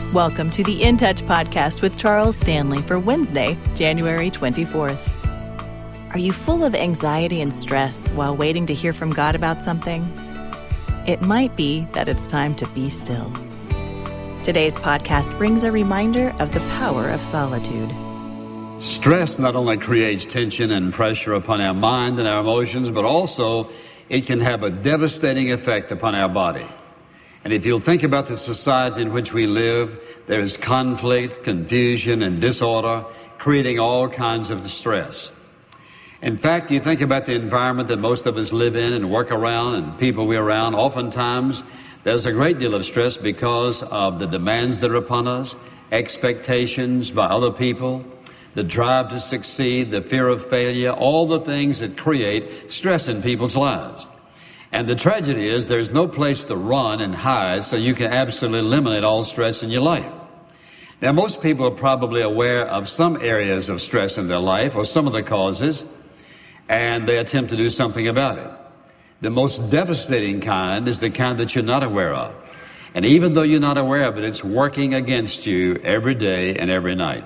Welcome to the In Touch podcast with Charles Stanley for Wednesday, January 24th. Are you full of anxiety and stress while waiting to hear from God about something? It might be that it's time to be still. Today's podcast brings a reminder of the power of solitude. Stress not only creates tension and pressure upon our mind and our emotions, but also it can have a devastating effect upon our body. And if you'll think about the society in which we live, there is conflict, confusion, and disorder, creating all kinds of distress. In fact, you think about the environment that most of us live in and work around and people we're around, oftentimes there's a great deal of stress because of the demands that are upon us, expectations by other people, the drive to succeed, the fear of failure, all the things that create stress in people's lives. And the tragedy is there's no place to run and hide, so you can absolutely eliminate all stress in your life. Now, most people are probably aware of some areas of stress in their life or some of the causes, and they attempt to do something about it. The most devastating kind is the kind that you're not aware of. And even though you're not aware of it, it's working against you every day and every night.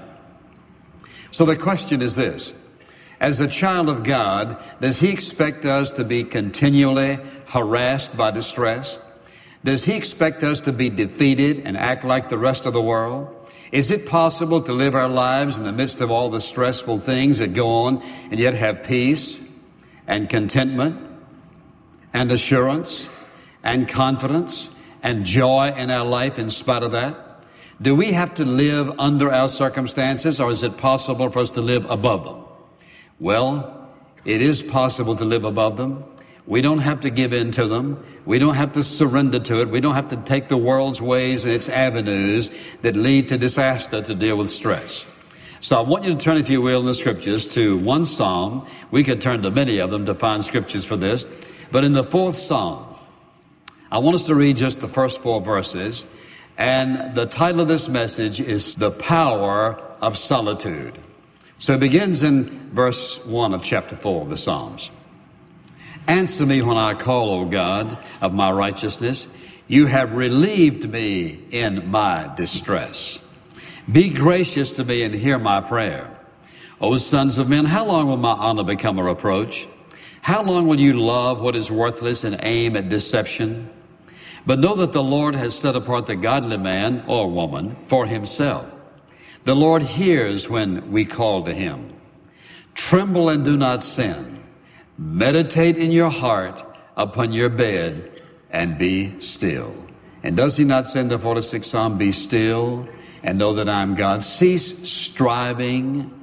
So the question is this: as a child of God, does He expect us to be continually harassed by distress? Does He expect us to be defeated and act like the rest of the world? Is it possible to live our lives in the midst of all the stressful things that go on and yet have peace and contentment and assurance and confidence and joy in our life in spite of that? Do we have to live under our circumstances, or is it possible for us to live above them? Well, it is possible to live above them. We don't have to give in to them. We don't have to surrender to it. We don't have to take the world's ways and its avenues that lead to disaster to deal with stress. So I want you to turn, if you will, in the scriptures to one psalm. We could turn to many of them to find scriptures for this. But in the 4th psalm, I want us to read just the first 4 verses. And the title of this message is The Power of Solitude. So it begins in verse 1 of chapter 4 of the Psalms. Answer me when I call, O God, of my righteousness. You have relieved me in my distress. Be gracious to me and hear my prayer. O sons of men, how long will my honor become a reproach? How long will you love what is worthless and aim at deception? But know that the Lord has set apart the godly man or woman for Himself. The Lord hears when we call to Him. Tremble and do not sin. Meditate in your heart upon your bed and be still. And does He not say in the 46th Psalm, be still and know that I am God? Cease striving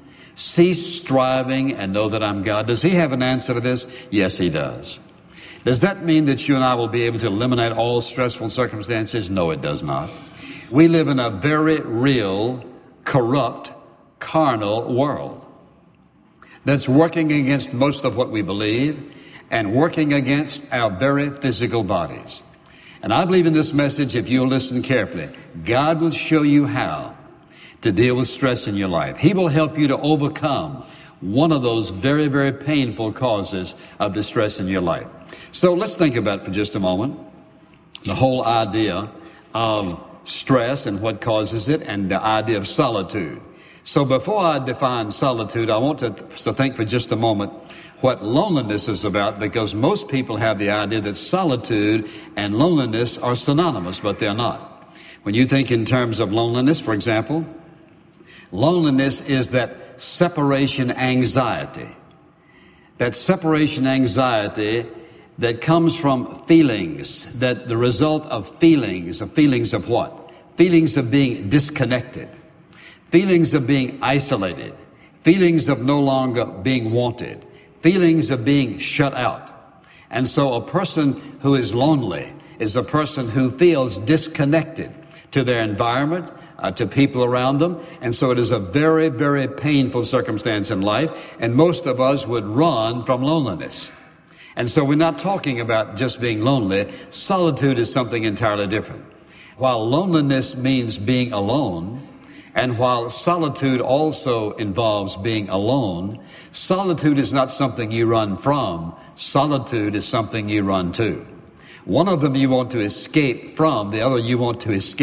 and know that I'm God. Does He have an answer to this? Yes, He does. Does that mean that you and I will be able to eliminate all stressful circumstances? No, it does not. We live in a very real, corrupt, carnal world that's working against most of what we believe and working against our very physical bodies. And I believe in this message, if you'll listen carefully, God will show you how to deal with stress in your life. He will help you to overcome one of those very, very painful causes of distress in your life. So let's think about for just a moment the whole idea of stress and what causes it, and the idea of solitude. So before I define solitude, I want to think for just a moment what loneliness is about, because most people have the idea that solitude and loneliness are synonymous, but they're not. When you think in terms of loneliness, for example, loneliness is that separation anxiety. That separation anxiety that comes from feelings, that the result of feelings of what? Feelings of being disconnected, feelings of being isolated, feelings of no longer being wanted, feelings of being shut out. And so a person who is lonely is a person who feels disconnected to their environment, to people around them. And so it is a very, very painful circumstance in life. And most of us would run from loneliness. And so we're not talking about just being lonely. Solitude is something entirely different. While loneliness means being alone, and while solitude also involves being alone, solitude is not something you run from. Solitude is something you run to. One of them you want to escape from, the other you want to escape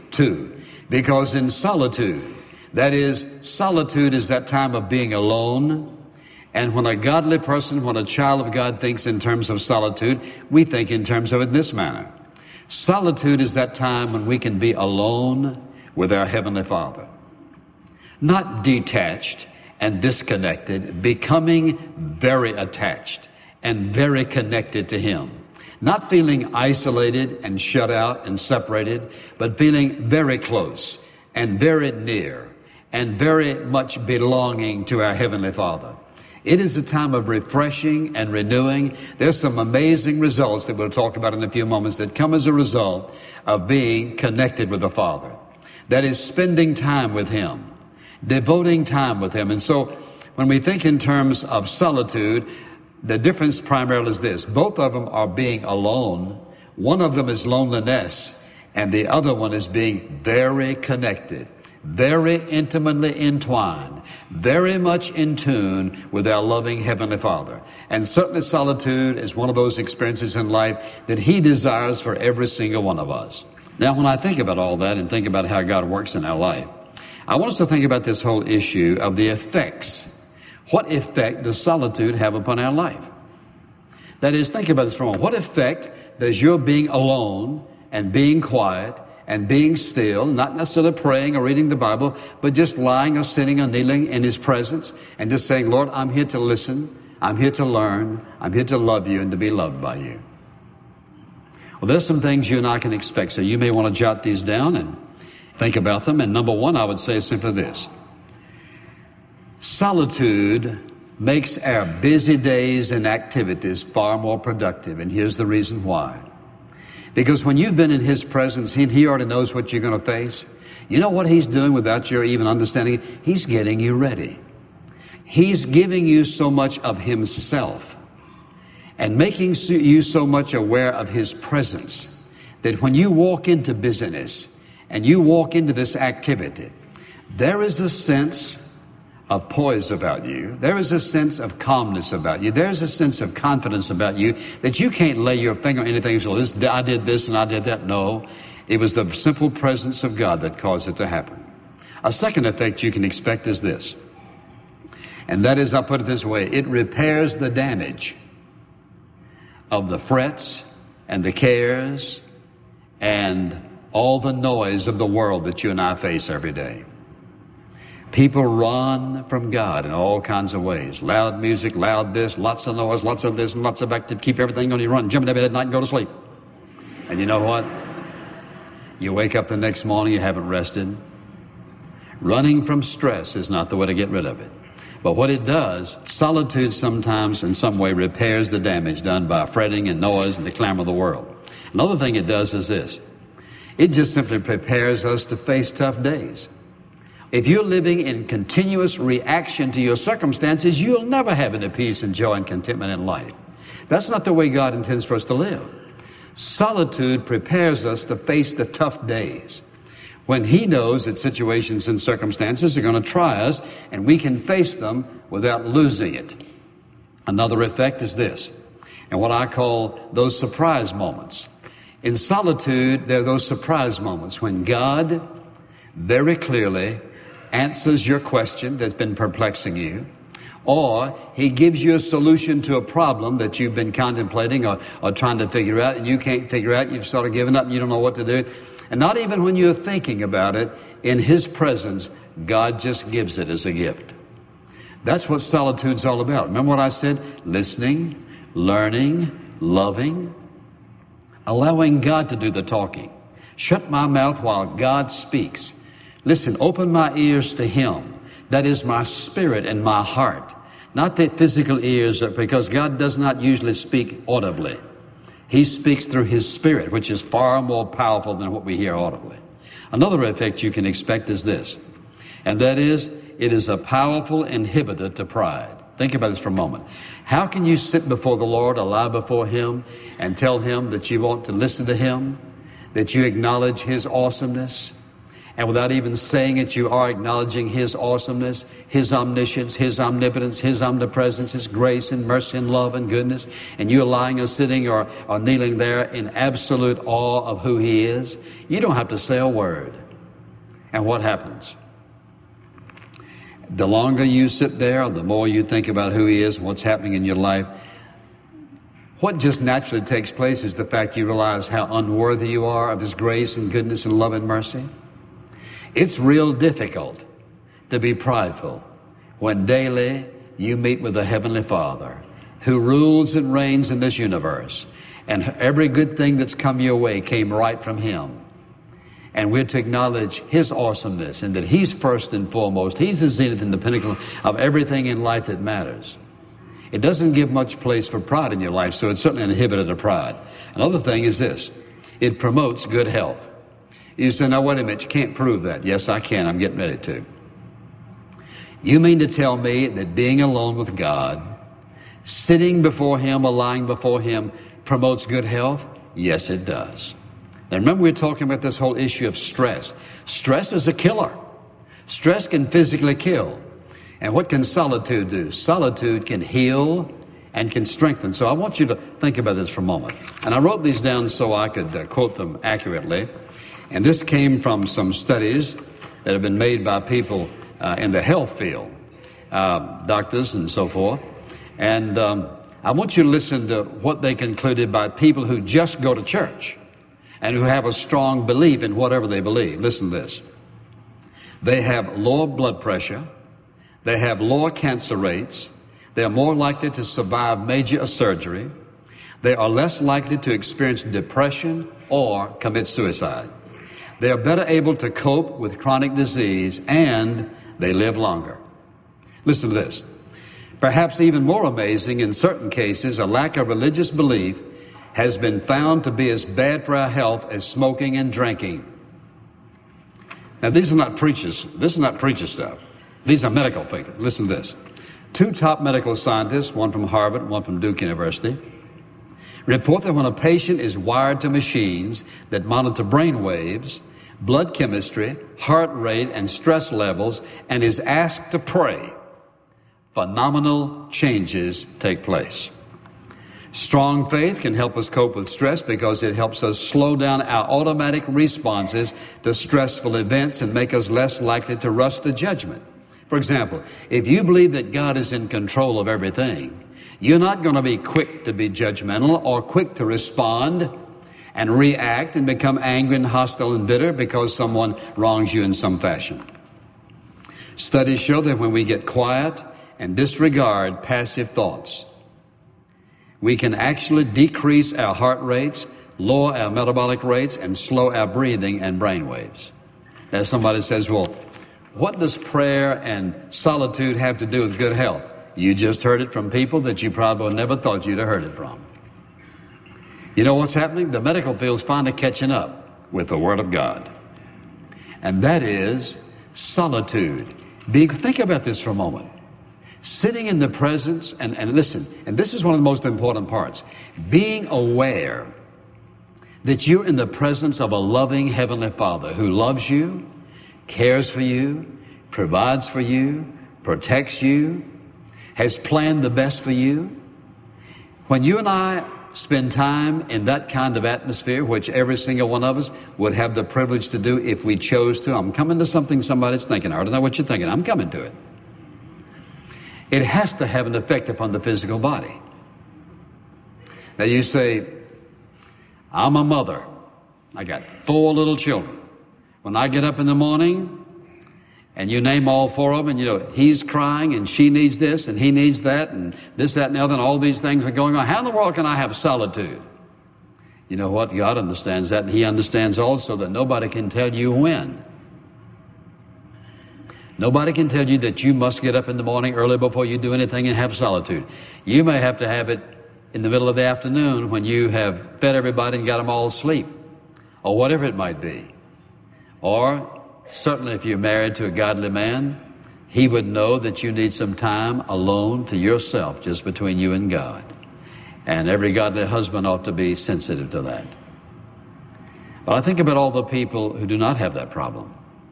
Two, because in solitude, that is, solitude is that time of being alone. And when a godly person, when a child of God thinks in terms of solitude, we think in terms of it in this manner. Solitude is that time when we can be alone with our Heavenly Father. Not detached and disconnected, becoming very attached and very connected to Him. Not feeling isolated and shut out and separated, but feeling very close and very near and very much belonging to our Heavenly Father. It is a time of refreshing and renewing. There's some amazing results that we'll talk about in a few moments that come as a result of being connected with the Father. That is spending time with Him, devoting time with Him. And so when we think in terms of solitude, the difference primarily is this. Both of them are being alone. One of them is loneliness, and the other one is being very connected, very intimately entwined, very much in tune with our loving Heavenly Father. And certainly solitude is one of those experiences in life that He desires for every single one of us. Now, when I think about all that and think about how God works in our life, I want us to think about this whole issue of the effects. What effect does solitude have upon our life? That is, think about this for a moment. What effect does your being alone and being quiet and being still, not necessarily praying or reading the Bible, but just lying or sitting or kneeling in His presence and just saying, Lord, I'm here to listen, I'm here to learn, I'm here to love You and to be loved by You. Well, there's some things you and I can expect, so you may want to jot these down and think about them. And number one, I would say is simply this. Solitude makes our busy days and activities far more productive, and here's the reason why. Because when you've been in His presence, He already knows what you're going to face. You know what He's doing without your even understanding it? He's getting you ready. He's giving you so much of Himself and making you so much aware of His presence that when you walk into business and you walk into this activity, there is a sense of poise about you. There is a sense of calmness about you. There's a sense of confidence about you that you can't lay your finger on anything and say, I did this and I did that. No, it was the simple presence of God that caused it to happen. A second effect you can expect is this, and that is, I'll put it this way, it repairs the damage of the frets and the cares and all the noise of the world that you and I face every day. People run from God in all kinds of ways. Loud music, loud this, lots of noise, lots of this, and lots of activity. Keep everything on you, run, jump into bed at night and go to sleep. And you know what? You wake up the next morning, you haven't rested. Running from stress is not the way to get rid of it. But what it does, solitude sometimes in some way repairs the damage done by fretting and noise and the clamor of the world. Another thing it does is this. It just simply prepares us to face tough days. If you're living in continuous reaction to your circumstances, you'll never have any peace and joy and contentment in life. That's not the way God intends for us to live. Solitude prepares us to face the tough days when He knows that situations and circumstances are going to try us and we can face them without losing it. Another effect is this, and what I call those surprise moments. In solitude, there are those surprise moments when God very clearly answers your question that's been perplexing you, or He gives you a solution to a problem that you've been contemplating or trying to figure out, and you can't figure out, you've sort of given up and you don't know what to do. And not even when you're thinking about it, in His presence, God just gives it as a gift. That's what solitude's all about. Remember what I said? Listening, learning, loving, allowing God to do the talking. Shut my mouth while God speaks. Listen, open my ears to Him. That is my spirit and my heart. Not the physical ears, because God does not usually speak audibly. He speaks through His Spirit, which is far more powerful than what we hear audibly. Another effect you can expect is this, and that is, it is a powerful inhibitor to pride. Think about this for a moment. How can you sit before the Lord, lie before Him, and tell Him that you want to listen to Him, that you acknowledge His awesomeness, And without even saying it, you are acknowledging His awesomeness, His omniscience, His omnipotence, His omnipresence, His grace and mercy and love and goodness. And you're lying or sitting or kneeling there in absolute awe of who He is. You don't have to say a word. And what happens? The longer you sit there, the more you think about who He is and what's happening in your life, what just naturally takes place is the fact you realize how unworthy you are of His grace and goodness and love and mercy. It's real difficult to be prideful when daily you meet with the Heavenly Father who rules and reigns in this universe, and every good thing that's come your way came right from Him. And we're to acknowledge His awesomeness and that He's first and foremost. He's the zenith and the pinnacle of everything in life that matters. It doesn't give much place for pride in your life, so it's certainly an inhibitor of pride. Another thing is this: it promotes good health. You say, now wait a minute, you can't prove that. Yes, I can. I'm getting ready to. You mean to tell me that being alone with God, sitting before Him or lying before Him, promotes good health? Yes, it does. Now remember, we're talking about this whole issue of stress. Stress is a killer. Stress can physically kill. And what can solitude do? Solitude can heal and can strengthen. So I want you to think about this for a moment. And I wrote these down so I could quote them accurately. And this came from some studies that have been made by people in the health field, doctors and so forth. And I want you to listen to what they concluded by people who just go to church and who have a strong belief in whatever they believe. Listen to this. They have lower blood pressure. They have lower cancer rates. They are more likely to survive major surgery. They are less likely to experience depression or commit suicide. They are better able to cope with chronic disease, and they live longer. Listen to this. Perhaps even more amazing, in certain cases, a lack of religious belief has been found to be as bad for our health as smoking and drinking. Now, these are not preachers. This is not preacher stuff. These are medical figures. Listen to this. 2 top medical scientists, one from Harvard, one from Duke University, report that when a patient is wired to machines that monitor brain waves, blood chemistry, heart rate, and stress levels, and is asked to pray, phenomenal changes take place. Strong faith can help us cope with stress because it helps us slow down our automatic responses to stressful events and make us less likely to rush to judgment. For example, if you believe that God is in control of everything, you're not going to be quick to be judgmental or quick to respond and react and become angry and hostile and bitter because someone wrongs you in some fashion. Studies show that when we get quiet and disregard passive thoughts, we can actually decrease our heart rates, lower our metabolic rates, and slow our breathing and brain waves. Now somebody says, well, what does prayer and solitude have to do with good health? You just heard it from people that you probably never thought you'd have heard it from. You know what's happening? The medical field's finally catching up with the Word of God. And that is solitude. Think about this for a moment. Sitting in the presence, and listen, and this is one of the most important parts, being aware that you're in the presence of a loving Heavenly Father who loves you, cares for you, provides for you, protects you, has planned the best for you. When you and I spend time in that kind of atmosphere, which every single one of us would have the privilege to do if we chose to. I'm coming to something somebody's thinking. I don't know what you're thinking. I'm coming to it. It has to have an effect upon the physical body. Now you say, I'm a mother. I got 4 little children. When I get up in the morning and you name all 4 of them, and you know, he's crying and she needs this and he needs that and this, that, and the other, and all these things are going on. How in the world can I have solitude? You know what? God understands that, and He understands also that nobody can tell you when. Nobody can tell you that you must get up in the morning early before you do anything and have solitude. You may have to have it in the middle of the afternoon when you have fed everybody and got them all asleep, or whatever it might be. Or certainly if you're married to a godly man, he would know that you need some time alone to yourself, just between you and God. And every godly husband ought to be sensitive to that. But I think about all the people who do not have that problem.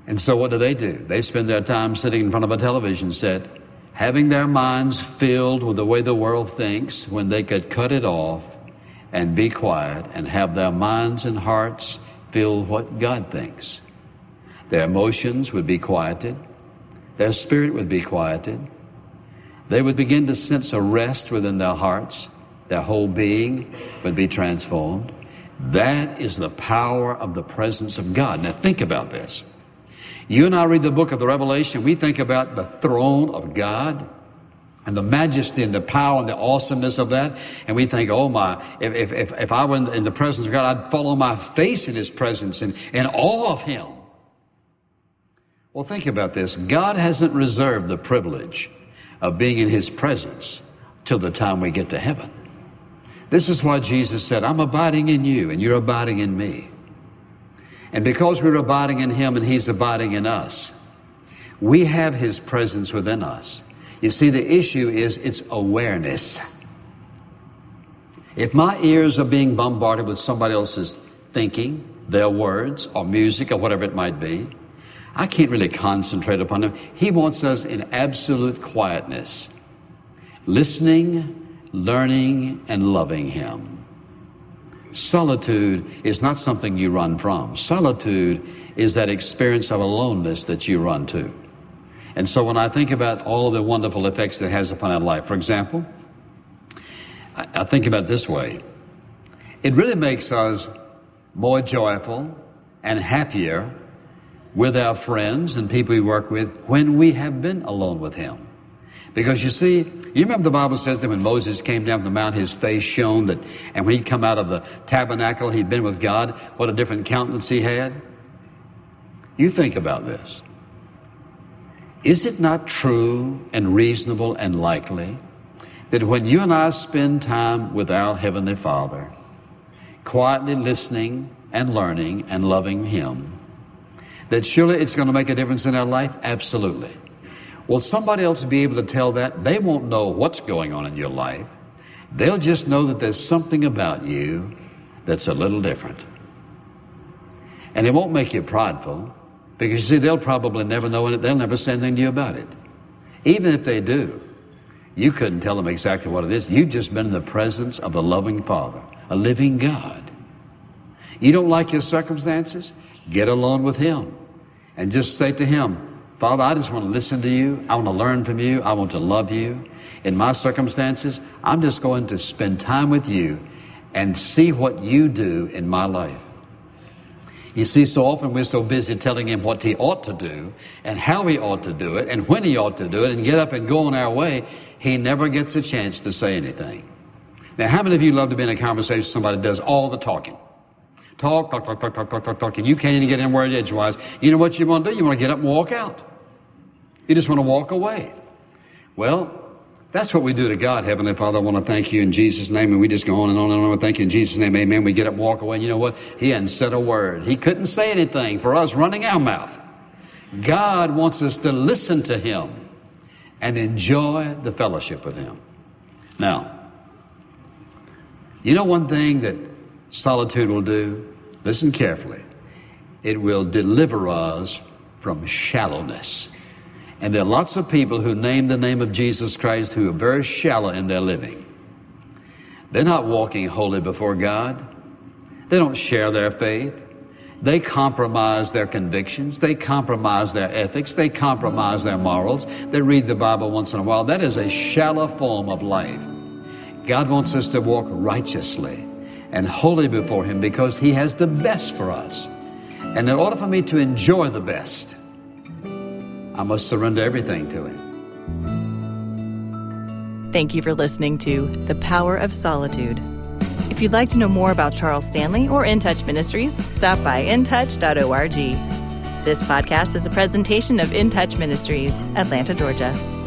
And so what do? They spend their time sitting in front of a television set, having their minds filled with the way the world thinks, when they could cut it off and be quiet and have their minds and hearts feel what God thinks. Their emotions would be quieted. Their spirit would be quieted. They would begin to sense a rest within their hearts. Their whole being would be transformed. That is the power of the presence of God. Now think about this. You and I read the book of the Revelation, we think about the throne of God and the majesty and the power and the awesomeness of that. And we think, oh my, if I were in the presence of God, I'd fall on my face in His presence and in awe of Him. Well, think about this. God hasn't reserved the privilege of being in His presence till the time we get to heaven. This is why Jesus said, I'm abiding in you and you're abiding in me. And because we're abiding in Him and He's abiding in us, we have His presence within us. You see, the issue is it's awareness. If my ears are being bombarded with somebody else's thinking, their words or music or whatever it might be, I can't really concentrate upon Him. He wants us in absolute quietness, listening, learning, and loving Him. Solitude is not something you run from. Solitude is that experience of aloneness that you run to. And so when I think about all of the wonderful effects it has upon our life, for example, I think about it this way. It really makes us more joyful and happier with our friends and people we work with when we have been alone with Him. Because you see, you remember the Bible says that when Moses came down from the mount, his face shone, and when he'd come out of the tabernacle, he'd been with God, what a different countenance he had. You think about this. Is it not true and reasonable and likely that when you and I spend time with our Heavenly Father, quietly listening and learning and loving Him, that surely it's going to make a difference in our life? Absolutely. Will somebody else be able to tell that? They won't know what's going on in your life. They'll just know that there's something about you that's a little different. And it won't make you prideful, because you see, they'll probably never know it. They'll never say anything to you about it. Even if they do, you couldn't tell them exactly what it is. You've just been in the presence of the loving Father, a living God. You don't like your circumstances? Get alone with Him and just say to Him, Father, I just want to listen to you. I want to learn from you. I want to love you. In my circumstances, I'm just going to spend time with you and see what you do in my life. You see, so often we're so busy telling Him what He ought to do and how He ought to do it and when He ought to do it and get up and go on our way, He never gets a chance to say anything. Now, how many of you love to be in a conversation with somebody that does all the talking? Talk, and you can't even get in word edgewise. You know what you want to do? You want to get up and walk out. You just want to walk away. Well, that's what we do to God. Heavenly Father, I want to thank you in Jesus' name. And we just go on and on and on. Thank you in Jesus' name. Amen. We get up and walk away. And you know what? He hadn't said a word. He couldn't say anything for us running our mouth. God wants us to listen to Him and enjoy the fellowship with Him. Now, you know one thing that solitude will do? Listen carefully. It will deliver us from shallowness. And there are lots of people who name the name of Jesus Christ who are very shallow in their living. They're not walking holy before God. They don't share their faith. They compromise their convictions. They compromise their ethics. They compromise their morals. They read the Bible once in a while. That is a shallow form of life. God wants us to walk righteously and holy before Him because He has the best for us. And in order for me to enjoy the best, I must surrender everything to Him. Thank you for listening to The Power of Solitude. If you'd like to know more about Charles Stanley or In Touch Ministries, stop by intouch.org. This podcast is a presentation of In Touch Ministries, Atlanta, Georgia.